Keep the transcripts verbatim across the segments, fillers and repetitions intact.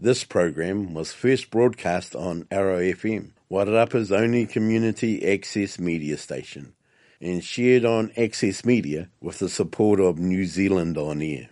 This program was first broadcast on Arrow F M, Wairarapa's only community access media station, and shared on Access Media with the support of New Zealand On Air.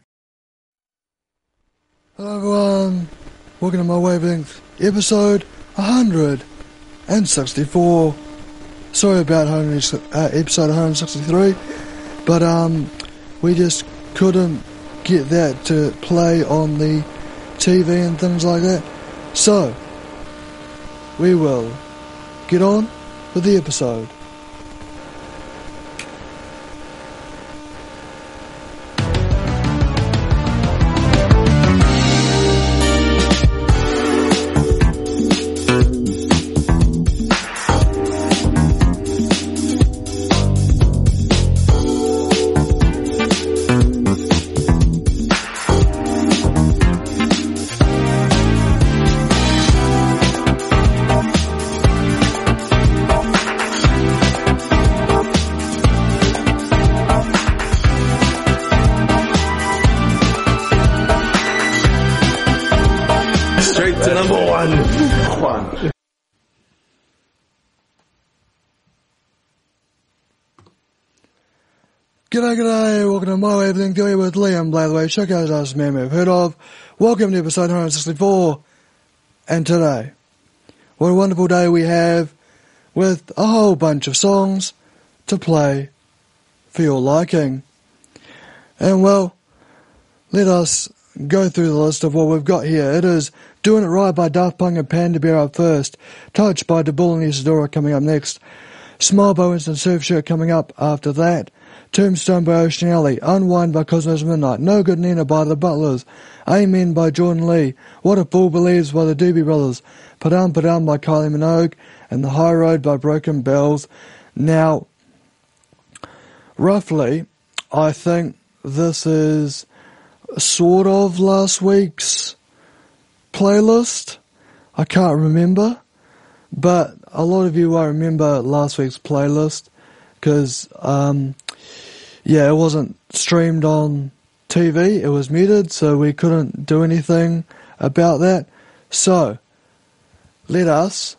Hello everyone, welcome to my Wavelength, episode one hundred sixty-four. Sorry about uh, episode one hundred sixty-three, but um, we just couldn't get that to play on the T V and things like that. So, we will get on with the episode. G'day, g'day, welcome to My Wavelength, here with Liam Blatherway, check out us man we've heard of. Welcome to episode one hundred sixty-four, and today, what a wonderful day we have, with a whole bunch of songs to play for your liking. And well, let us go through the list of what we've got here. It is Doing It Right by Daft Punk and Panda Bear up first, Touch by DeBull and Isadora coming up next, Smile by Winston Surfshirt coming up after that, Tombstone by Ocean Alley, Unwind by Cosmos Midnight, No Good Nina by The Butlers, Amen by Jordan Lee, What a Fool Believes by the Doobie Brothers, Padam Padam by Kylie Minogue, and The High Road by Broken Bells. Now, roughly, I think this is sort of last week's playlist. I can't remember, but a lot of you will remember last week's playlist, because, um... yeah, it wasn't streamed on T V, it was muted, so we couldn't do anything about that. So, let us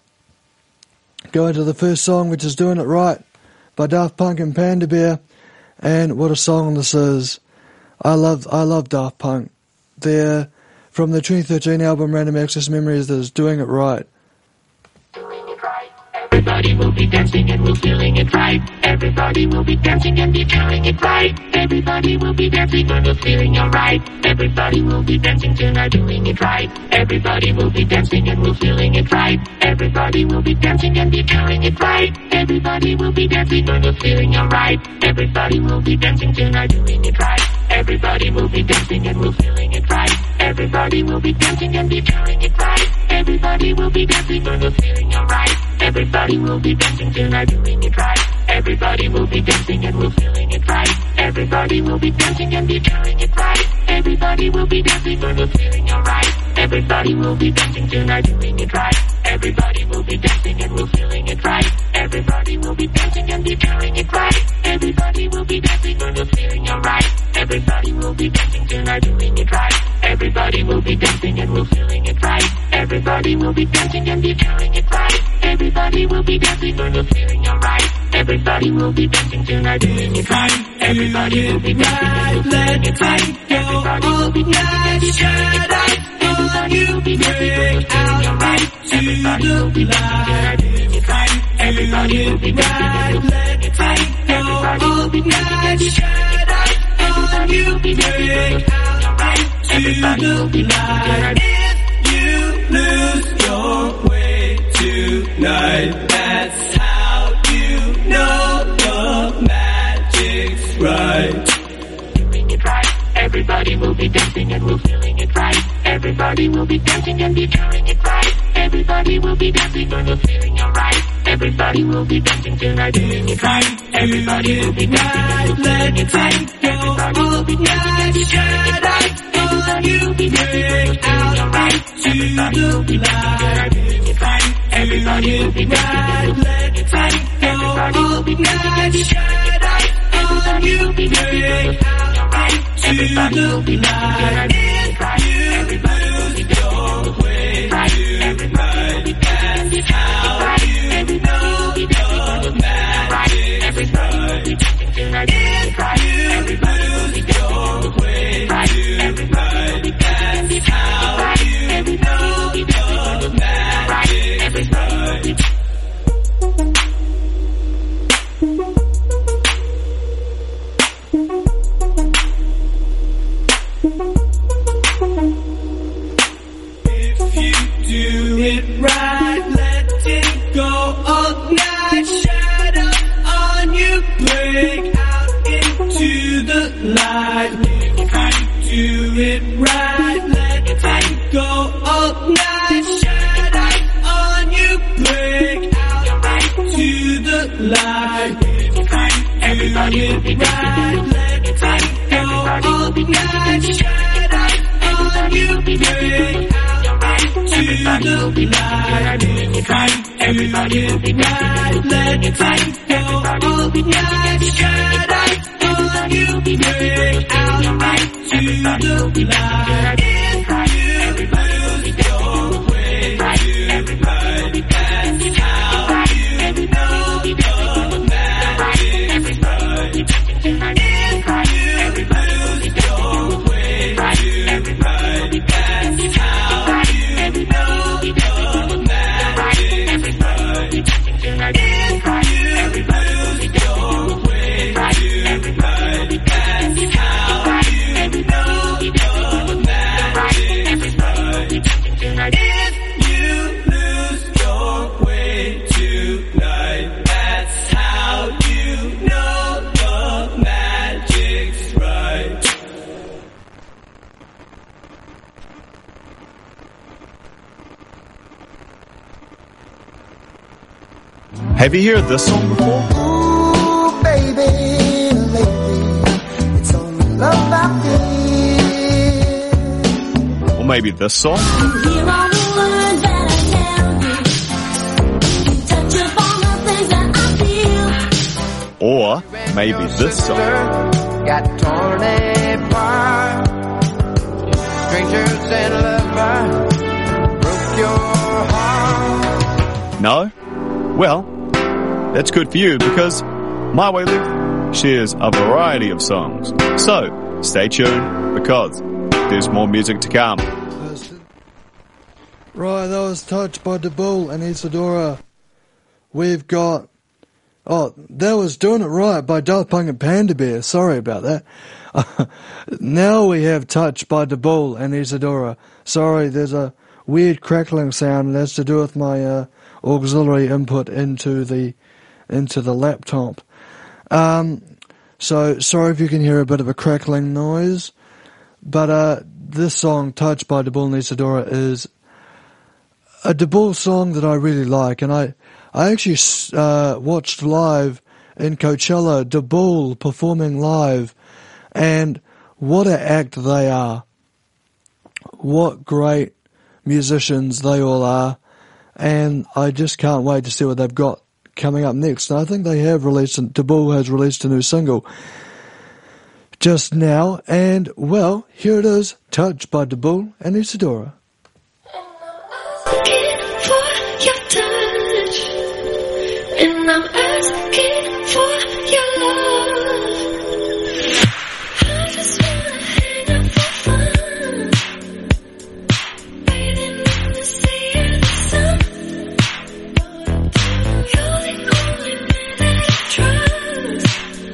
go into the first song, which is Doing It Right by Daft Punk and Panda Bear. And what a song this is. I love I love Daft Punk. They're from the twenty thirteen album Random Access Memories, that is Doing It Right. Everybody will be dancing and we're feeling it right. Everybody will be dancing and be feeling it right. Everybody will be dancing and we're feeling alright. Everybody will be dancing tonight, doing it right. Everybody will be dancing and we're feeling it right. Everybody will be dancing and be feeling it right. Everybody will be dancing and we're feeling alright. Everybody will be dancing tonight, doing it right. Everybody will be dancing and we're feeling it right. Everybody will be dancing and be feeling it right. Everybody will be dancing and we're feeling alright. Everybody will be dancing tonight, doing it right. Everybody will be dancing and we're feeling it right. Everybody will be dancing and be feeling it right. Everybody will be dancing and we're feeling alright. Everybody will be dancing tonight, doing it right. Everybody will be dancing and we're feeling it right. Everybody will be dancing and be feeling it right. Everybody will be dancing and we're feeling alright. Everybody will be dancing tonight, doing it right. Everybody will be dancing and we're feeling it right. Everybody will be dancing and be feeling it right. Everybody will be dancing and we're feeling alright. Everybody will be dancing tonight, doing it right. Everybody will be dancing and we're feeling it right. Everybody will be dancing and be feeling it right. Everybody will be dancing and we're feeling alright. Everybody will be dancing tonight, doing it right. Everybody will be dancing and we're feeling it right. Everybody will be dancing and be feeling it right. Everybody will be dancing and we're feeling alright. Everybody will be dancing tonight. If you lose your way tonight, that's how you know the magic's right. Doing it right. Everybody will be dancing and we're feeling it right. Everybody will be dancing and be feeling it right. Everybody will be dancing and we're feeling alright. Everybody will be dancing tonight, doing it right. Everybody will be dancing and we're feeling it right. Everybody will be dancing and be feeling it right. Everybody will be dancing and we're feeling alright. Everybody will be dancing tonight, doing it right. Everybody will be dancing and we're feeling it right. Everybody will be dancing and be feeling it right. Everybody will be dancing and we're feeling alright. Everybody will be dancing tonight, doing it right. Everybody will be dancing and we're feeling it right. how you know the magic's right. If you lose your way tonight, that's how you know the magic's right. If you do it right, let it go all night. Shadows on you, break out into the light. If you do it right, let it go all night. Shadows on you, break out into the light. If you do it right, let it go all night. Shadows on you, break out into the light. If you do it right, let it go all night. Shadows on you, break out into the light. If you lose your way tonight, that's how you know the magic's right. If you lose your way tonight, that's how you know the magic's right. If you lose your way tonight, that's how you know the magic's right. If you lose your way tonight, that's how you know the magic's right. Have you heard this song before? Ooh, baby, lately, it's only love I feel. Or maybe this song? You hear all the words that I tell you. You touch upon the things that I feel. Or maybe this song? Got torn apart. Strangers and lovers broke your heart. No? Well, that's good for you because My Way Left shares a variety of songs. So, stay tuned because there's more music to come. Right, that was Touched by the Bull and Isadora. We've got... Oh, that was Doing It Right by Daft Punk and Panda Bear. Sorry about that. Now we have Touched by the Bull and Isadora. Sorry, there's a weird crackling sound and that's to do with my uh, auxiliary input into the into the laptop. Um, so, sorry if you can hear a bit of a crackling noise. But uh, this song, Touched by the Bull and Isadora, is a De Bull song that I really like, and I, I actually uh, watched live in Coachella, De Bull performing live, and what an act they are. What great musicians they all are, and I just can't wait to see what they've got coming up next. And I think they have released, De Bull has released a new single just now, and well, here it is, Touched by De Bull and Isadora. And I'm asking for your love. I just wanna hang out for fun, waiting in the sea of the sun. You're the only man that I trust.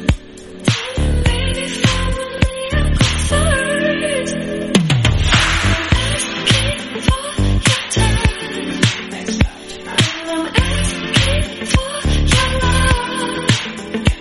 Baby, follow me, I'll go first. I'm asking for your touch, and I'm asking for your love.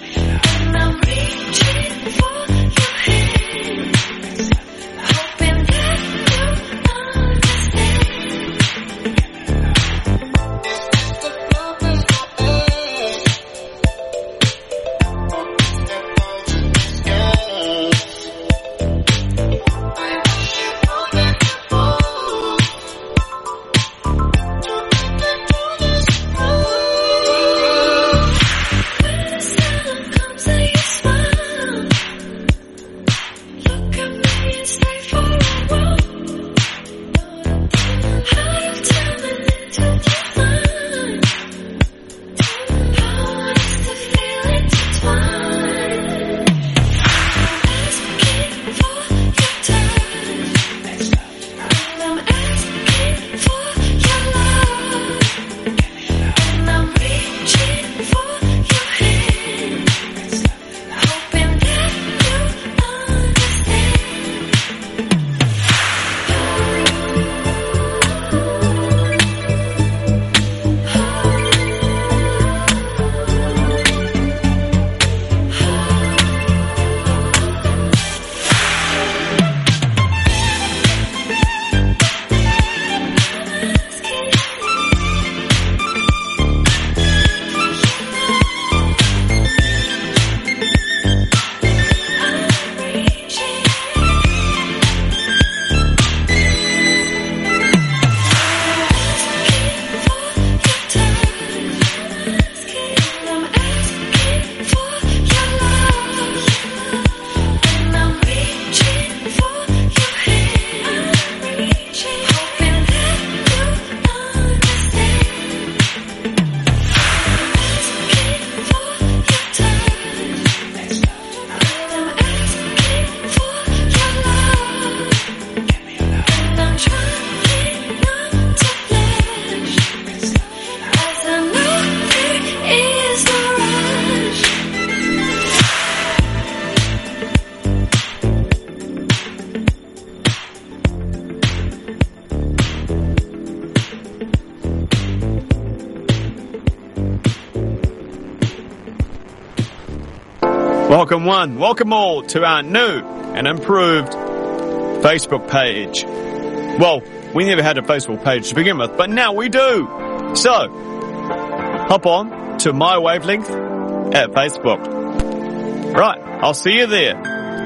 Welcome one, welcome all to our new and improved Facebook page. Well, we never had a Facebook page to begin with, but now we do. So, hop on to My Wavelength at Facebook. Right, I'll see you there.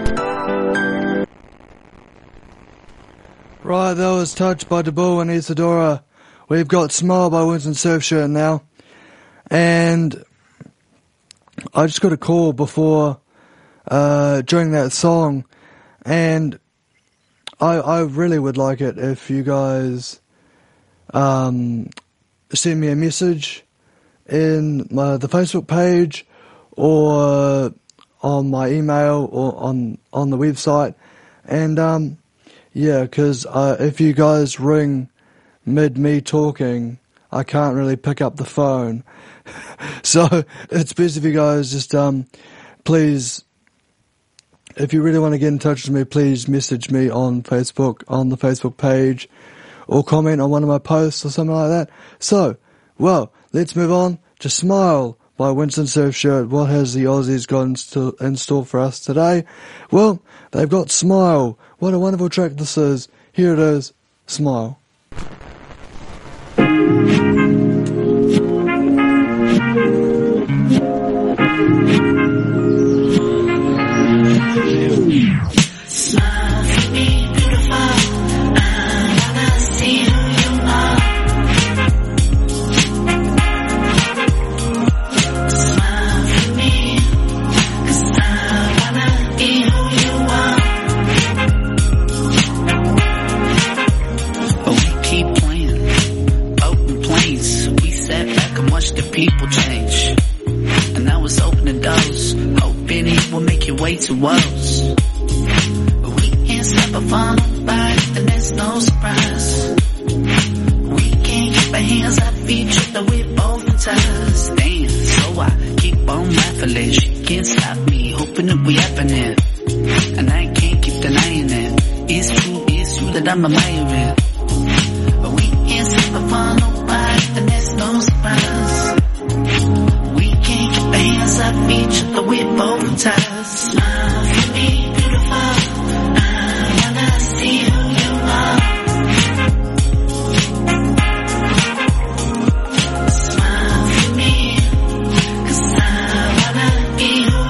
Right, that was Touched by DeBull and Isadora. We've got Smile by Winston Surfshirt now. And I just got a call before, uh, during that song. And I, I really would like it if you guys, um, send me a message in my, the Facebook page or on my email or on, on the website. And, um, yeah, because uh, if you guys ring mid me talking, I can't really pick up the phone. So it's best if you guys just, um, please, if you really want to get in touch with me, please message me on Facebook, on the Facebook page, or comment on one of my posts or something like that. So, well, let's move on to Smile by Winston Surfshirt. What has the Aussies got in, st- in store for us today? Well, they've got Smile. What a wonderful track this is. Here it is, Smile. Smile for me, beautiful. I wanna see who you are. Smile for me, 'cause I wanna be who you are. But we keep playing open planes. We sat back and watched the people change. And now it's opening doors, hoping it will make your way to us. But we can't stop a fall nobody, and there's no surprise. We can't keep our hands off each other, we're both ties. Damn, so I keep on laughing, she can't stop me, hoping it will happening. And I can't keep denying it, it's true, it's you that I'm admiring. But we can't stop a fall nobody, and there's no surprise. Hands up each other, we're both ties. Smile for me, beautiful. I wanna see who you are. Smile for me, 'cause I wanna be who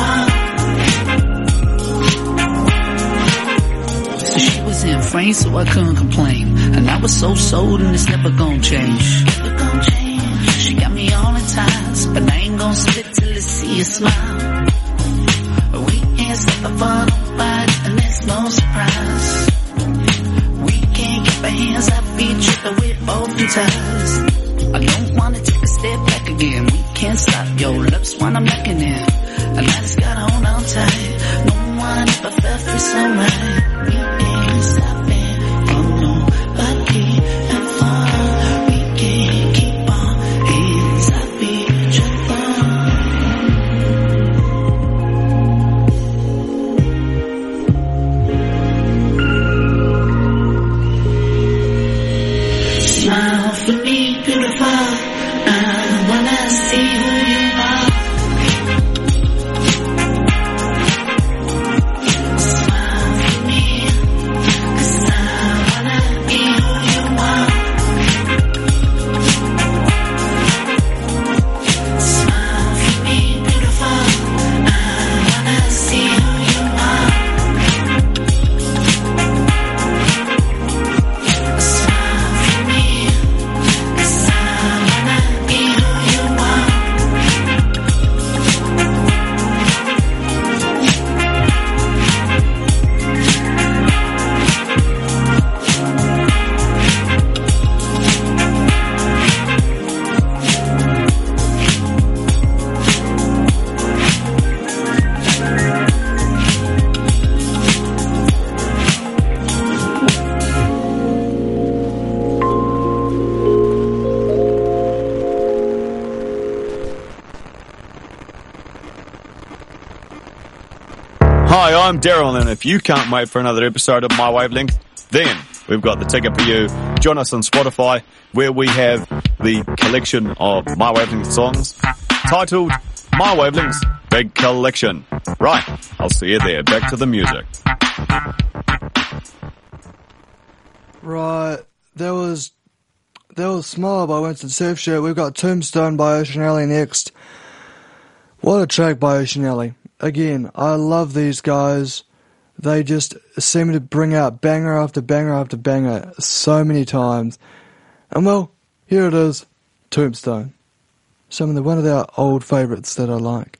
you are. So she was in France, so I couldn't complain. And I was so sold, and it's never gonna change. Never gonna change. She got me all in ties, but I ain't gonna spit till I see you smile. We can't stop for nobody, and there's no surprise. We can't keep our hands off each other, we're both in ties. I don't wanna take a step back again. We can't stop your lips when I'm looking in. And I just gotta hold on tight. No one ever felt free so right. We ain't stopping for nobody and far. We can't keep our hands off each other. Smile for me, beautiful. I wanna see who you are. Smile for me, 'cause I wanna be who you are. Smile for me, beautiful. I wanna see who you are. Smile for me, 'cause I wanna be who you are. Hi, I'm Daryl, and if you can't wait for another episode of My Wavelength, then we've got the ticket for you. Join us on Spotify, where we have the collection of My Wavelength songs titled My Wavelengths big collection. Right, I'll see you there. Back to the music. Right, there was there was Smile by Winston Surfshirt. We've got Tombstone by Ocean Alley next. What a track by Ocean Alley. Again, I love these guys. They just seem to bring out banger after banger after banger so many times. And well, here it is, Tombstone. Some of the one of our old favourites that I like.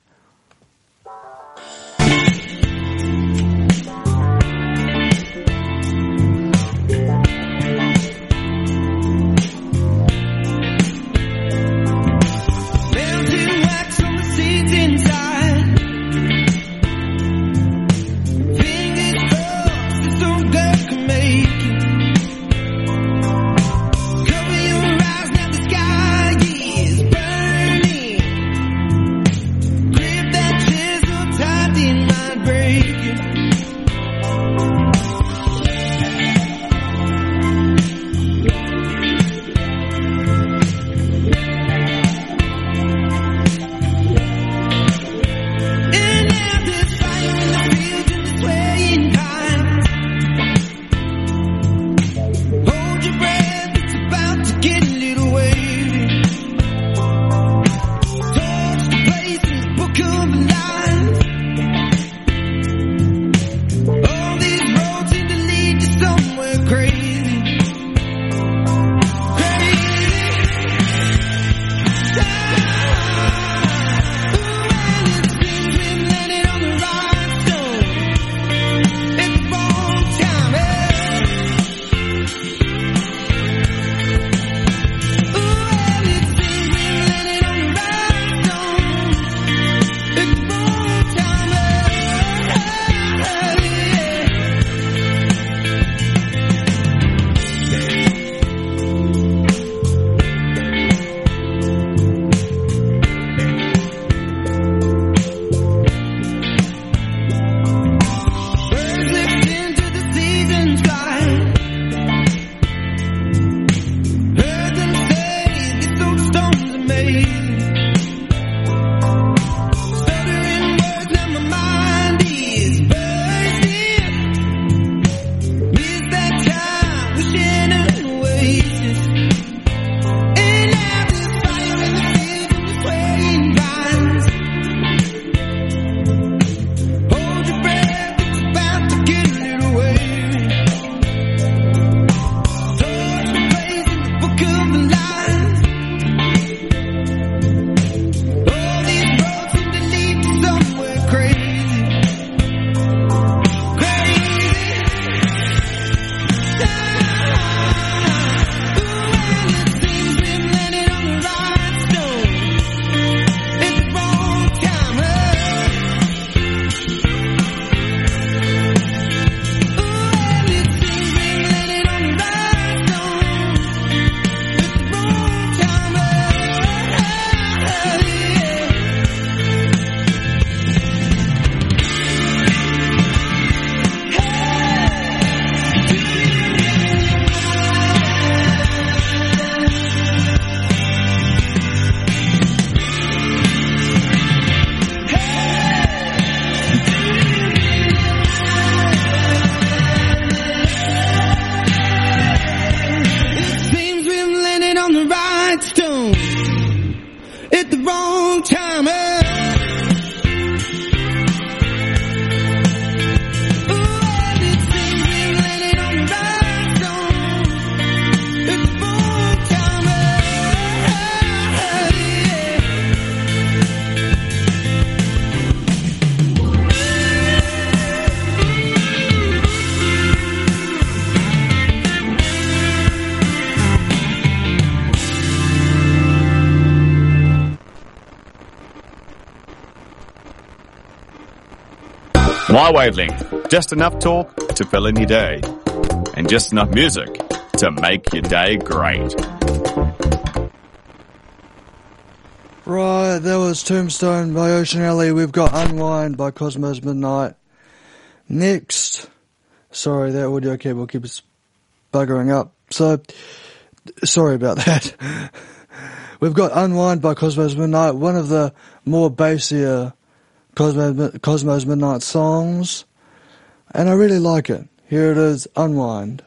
My wavelength, just enough talk to fill in your day, and just enough music to make your day great. Right, that was Tombstone by Ocean Alley. We've got Unwind by Cosmos Midnight. Next, sorry, that audio cable keeps buggering up, so sorry about that. We've got Unwind by Cosmos Midnight, one of the more bassier Cosmo, Cosmo's Midnight Songs, and I really like it. Here it is, Unwind.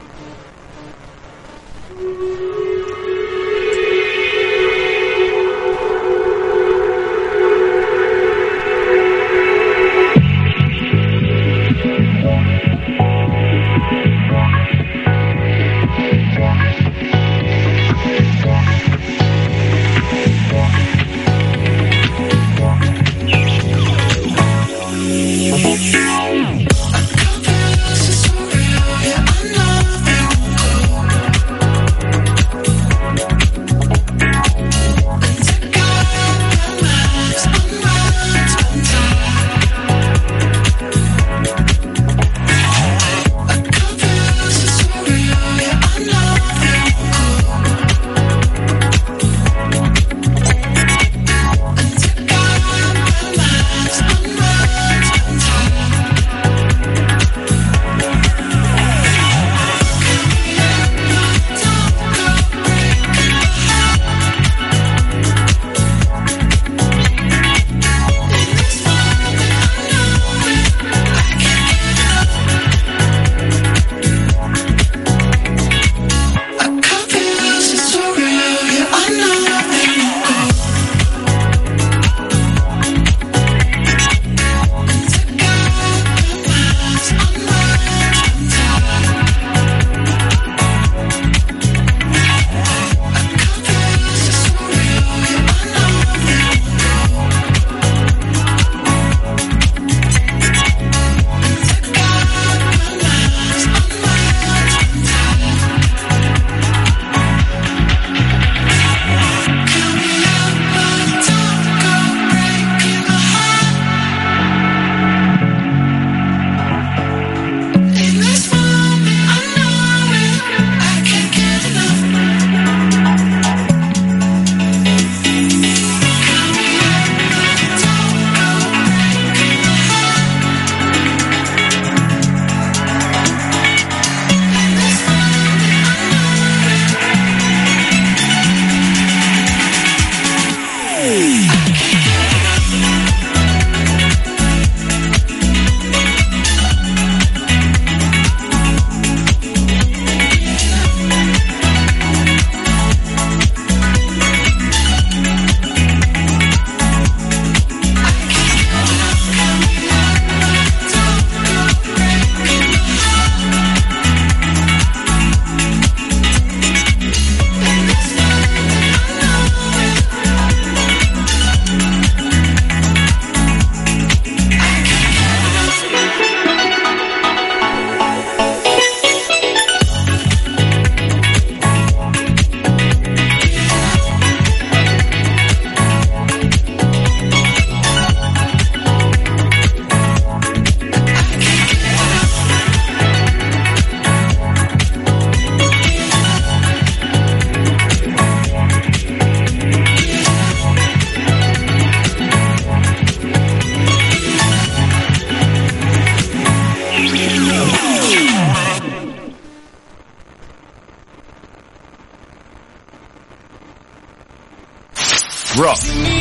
Rock.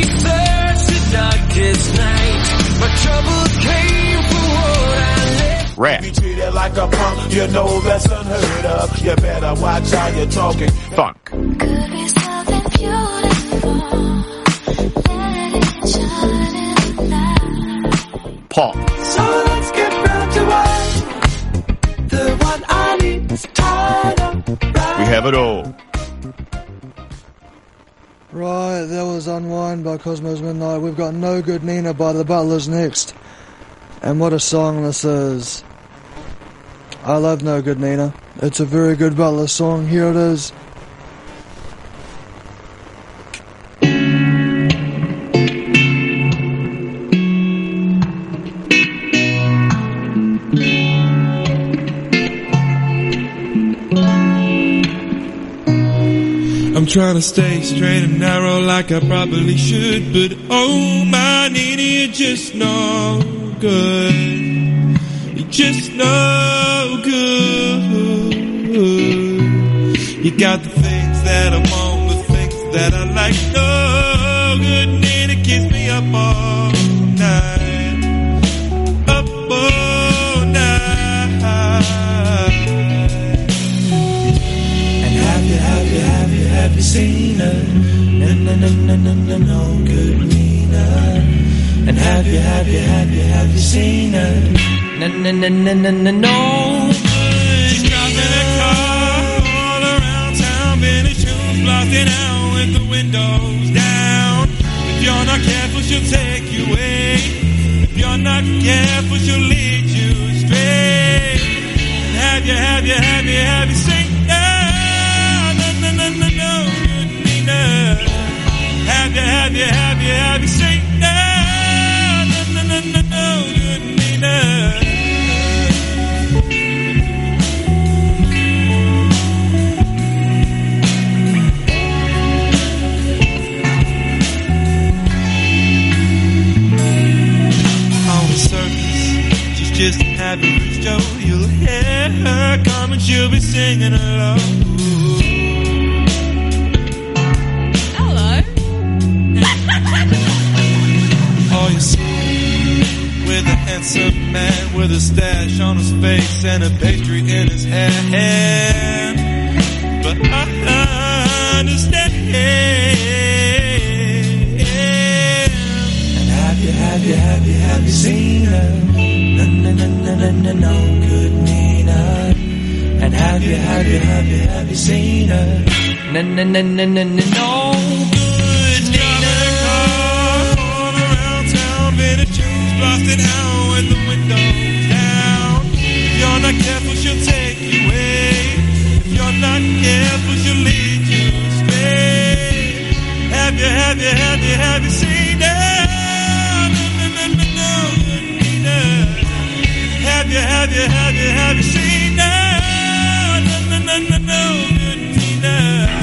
Rap. Like a punk, you know that's unheard of. You better watch how you're talking. Funk. Could be something beautiful. Let it shine in the light. Pop. So let's get round to one. The one I need is tied up. Right. We have it all. Right, that was Unwind by Cosmo's Midnight. We've got No Good Nina by the Butlers next. And what a song this is. I love No Good Nina. It's a very good Butler song. Here it is. I'm trying to stay straight and narrow like I probably should, but oh my Nina, you're just no good. You're just no good. You got the things that I want, the things that I like. No good Nina, kiss me up all night. seen her? No, no, no, no, no, no, no good Nina. And have you, have you, have you, have you seen her? No, no, no, no, no, no, no good She's driving a car all around town, Benny shoes blasting out with the windows down. If you're not careful, she'll take you away. If you're not careful, she'll lead you astray. And have you, have you, have you, have you seen her? No, no, no, no, no, good Nina. Have you, have you, have you, have you seen her? No, no, no, no, no, good Nina. Just an average Joe, you'll hear her come and she'll be singing along. Hello. Oh, you see, with a handsome man with a stash on his face and a pastry in his hand. But I understand. And have you, have you, have you, have you seen her? No, no, no, no, no, no, no good Nina. And have you, have you, have you, have you seen her? No, no, no, no, no, no, no good Nina. All around town, Benny shoes blasting out with the windows down. If you're not careful, she'll take you away. If you're not careful, she'll lead you astray. Have you, have you, have you, have you seen her? No, no, no, no, no, good Nina. Have you, have you, have you, have you seen her? No, no, no, no, no, good Nina.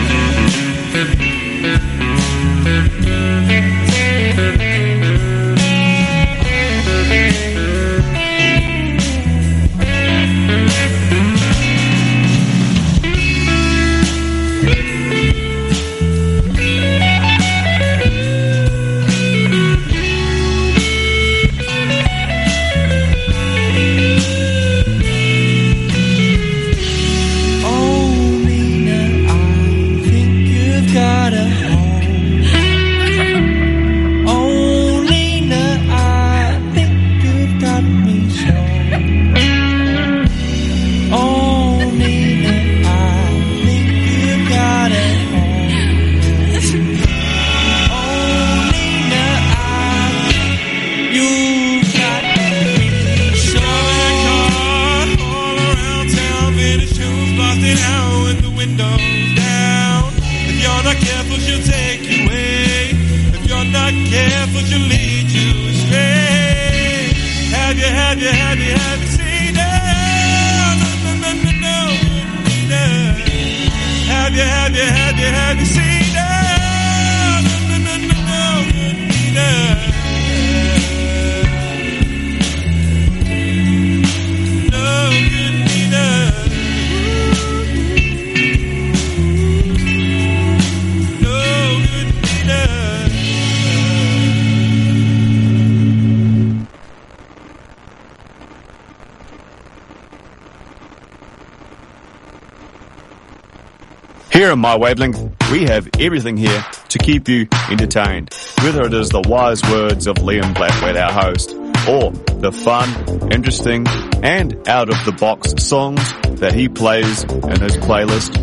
Here on My Wavelength, we have everything here to keep you entertained, whether it is the wise words of Liam Blackwood, our host, or the fun, interesting, and out-of-the-box songs that he plays in his playlist.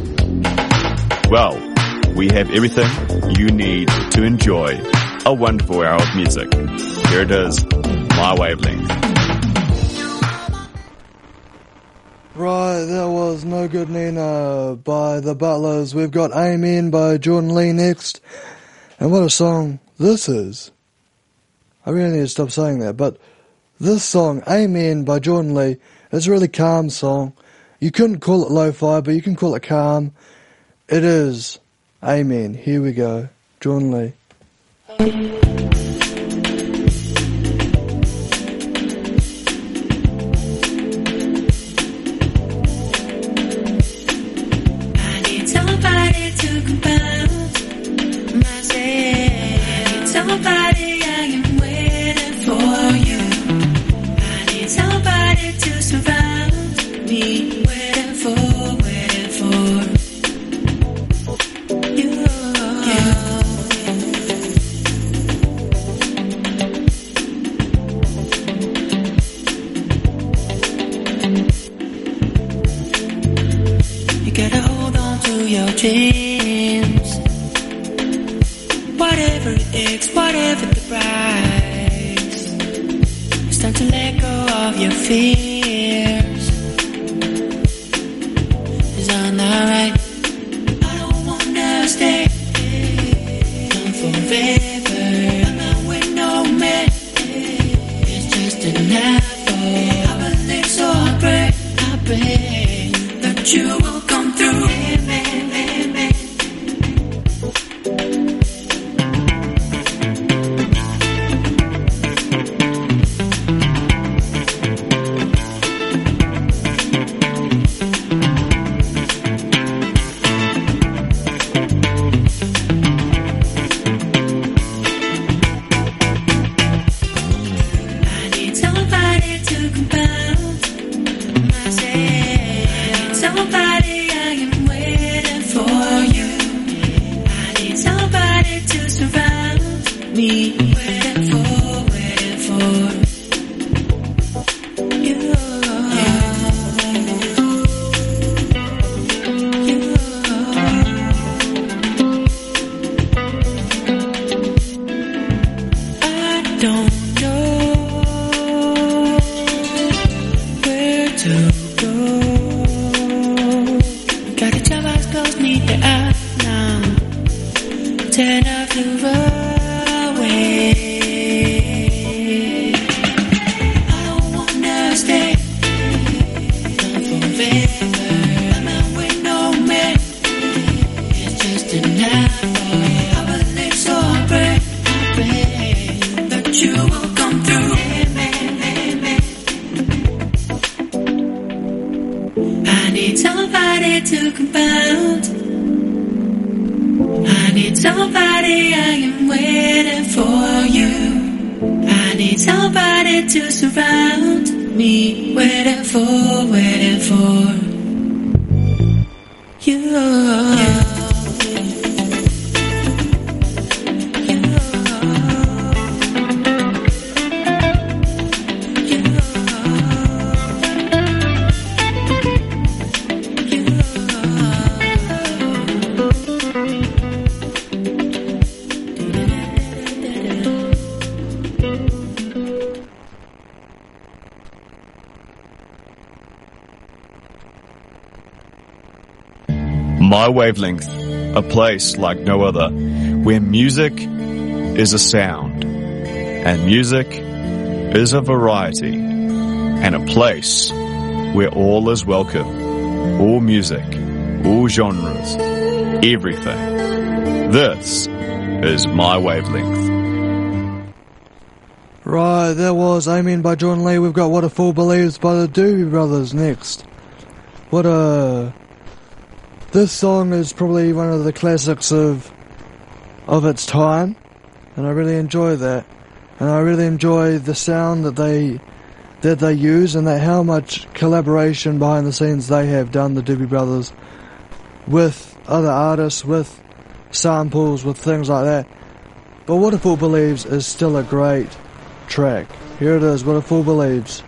Well, we have everything you need to enjoy a wonderful hour of music. Here it is, My Wavelength. Right, that was No Good Nina by The Butlers. We've got Amen by Jordan Lee next. And what a song this is. I really need to stop saying that, but this song, Amen by Jordan Lee, is a really calm song. You couldn't call it lo-fi, but you can call it calm. It is Amen. Here we go. Jordan Lee. Somebody, I am waiting for you. I need somebody to surround me. Waiting for, waiting for you. dreams. Whatever it takes, whatever the price, it's time to let go of your fears. Is that not right? I don't wanna stay down forever. I'm not with no man. It's just an apple. I believe so, I pray, I pray that you will come through. My Wavelength, a place like no other, where music is a sound, and music is a variety, and a place where all is welcome, all music, all genres, everything. This is My Wavelength. Right, that was Amen by John Lee. We've got What a Fool Believes by the Doobie Brothers next. What a... This song is probably one of the classics of of its time, and I really enjoy that. And I really enjoy the sound that they that they use, and that how much collaboration behind the scenes they have done, the Doobie Brothers, with other artists, with samples, with things like that. But What a Fool Believes is still a great track. Here it is, What a Fool Believes.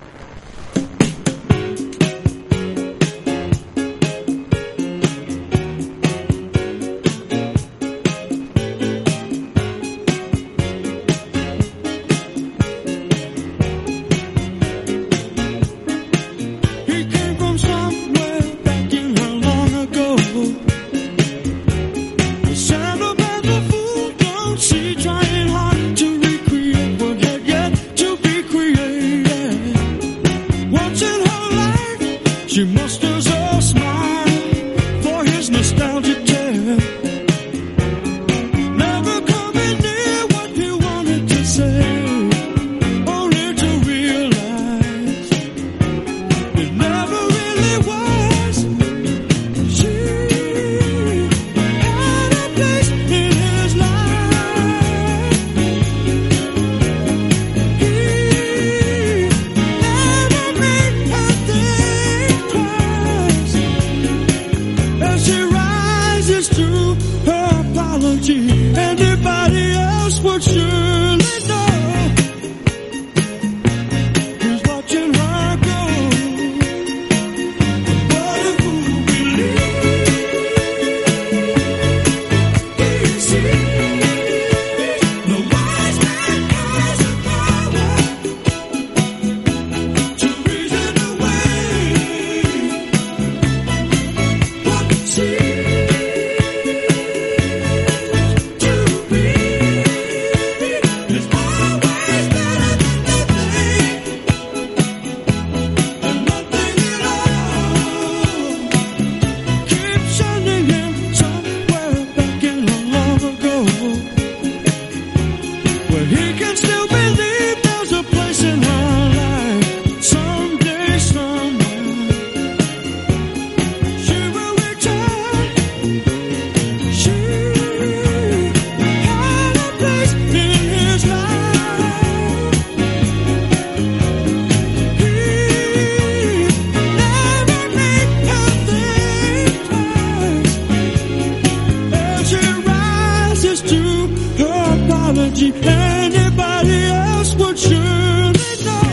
apology. Anybody else would surely know.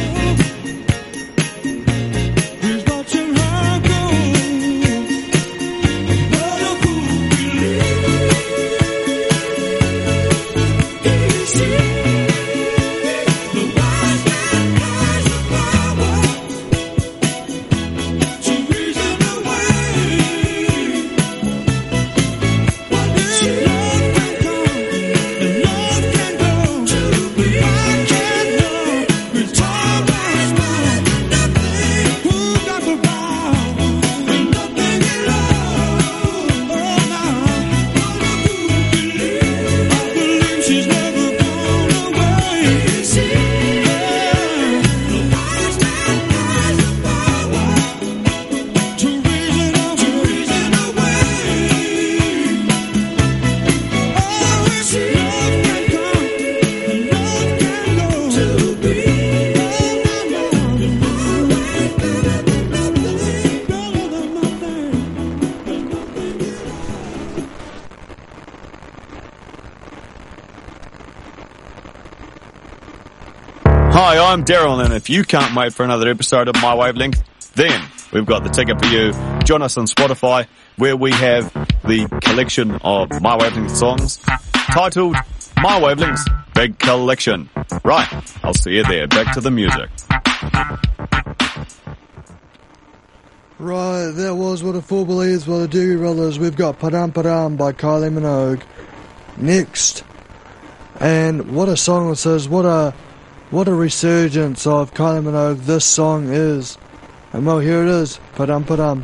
He's watching her go. But a fool believes he sees the wise man has the power to reason away. What if love can come and love can go? I can't know. With time has gone, who got the power and nothing at all? Oh, now, what a fool believes. I believe she's never gone away. Yeah, the wise man has the power to reason away. To reason away. Oh, if love can come and love can go, to be Hi, I'm Daryl, and if you can't wait for another episode of My Wavelength, then we've got the ticket for you. Join us on Spotify, where we have the collection of My Wavelength songs titled My Wavelength's Big Collection. Right, I'll see you there. Back to the music. Right, that was What a Fool Believes by the Doobie Brothers. We've got Padam Padam by Kylie Minogue next. And what a song this is. What a what a resurgence of Kylie Minogue this song is. And well, here it is. Padam Padam.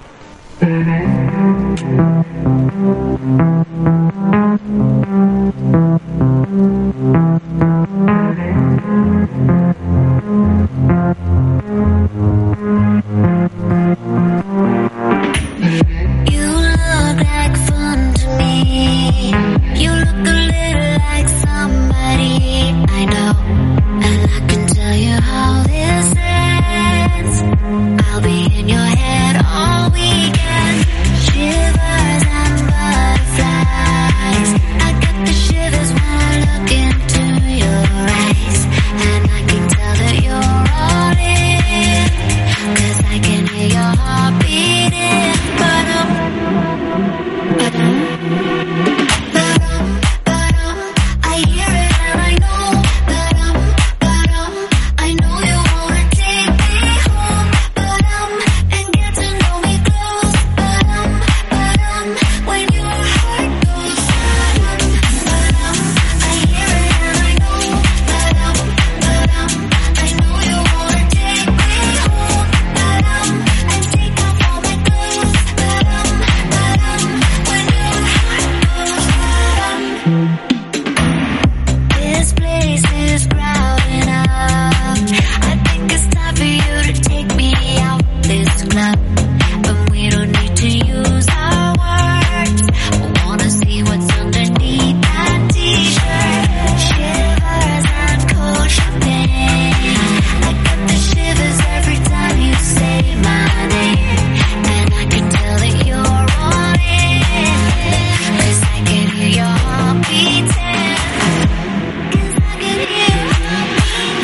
You look like fun to me. You look a little like somebody I know, and I can tell you how this ends. I'll be in your head all weekend. Shivers and butterflies. I get the shivers when I look into your eyes, and I can tell that you're all in, 'cause I can hear your heart beating. Ba-dum, ba-dum, ba-dum, ba-dum. I hear it and I know. Ba-dum, ba-dum. I know you wanna take me home. Ba-dum, and get to know me close. Ba-dum, ba-dum. When your heart goes. Ba-dum, ba-dum. I hear it and I know. Ba-dum, ba-dum. I know you wanna take me home. Ba-dum, and take off all my clothes. Ba-dum, ba-dum. When your heart goes. Ba-dum. This place is crowded up. I think it's time for you to take me out this club. But we don't need to use our words. I wanna see what's underneath that t-shirt. Shivers and cold champagne. I get the shivers every time you say my name, and I can tell that you're on it, 'cause I can hear your heart beating. 'Cause I can hear your heart beating.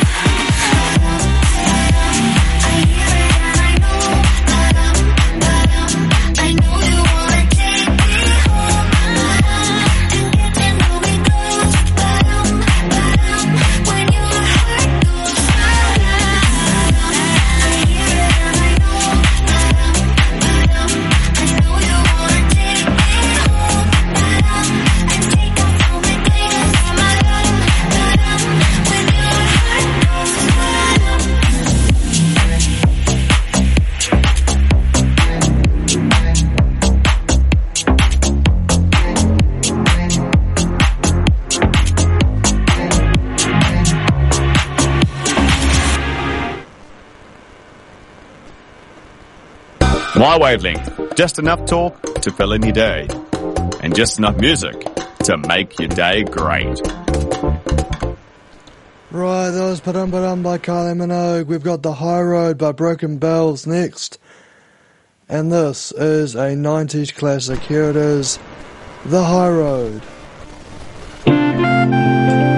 I hear it and I know. Ba-dum, ba-dum. I know you wanna take me home. Ba-dum, and get to know me close. Ba-dum, ba-dum. When your heart goes. Ba-dum, I hear it and I know. Ba-dum, ba-dum. I know you wanna take me home. Ba-dum, and take off all my clothes. Ba-dum, ba-dum. When your heart goes. Ba-dum. My Wavelength. Just enough talk to fill in your day. And just enough music to make your day great. Right, that was Padam Padam by Kylie Minogue. We've got The High Road by Broken Bells next. And this is a nineties classic. Here it is, The High Road.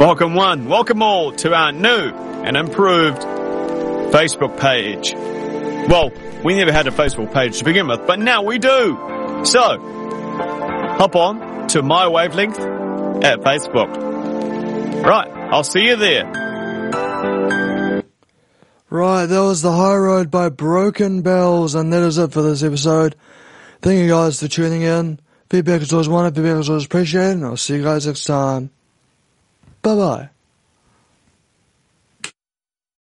Welcome one, welcome all to our new and improved Facebook page. Well, we never had a Facebook page to begin with, but now we do. So, hop on to My Wavelength at Facebook. Right, I'll see you there. Right, that was The High Road by Broken Bells, and that is it for this episode. Thank you guys for tuning in. Feedback is always wanted, feedback is always appreciated, and I'll see you guys next time. Bye-bye.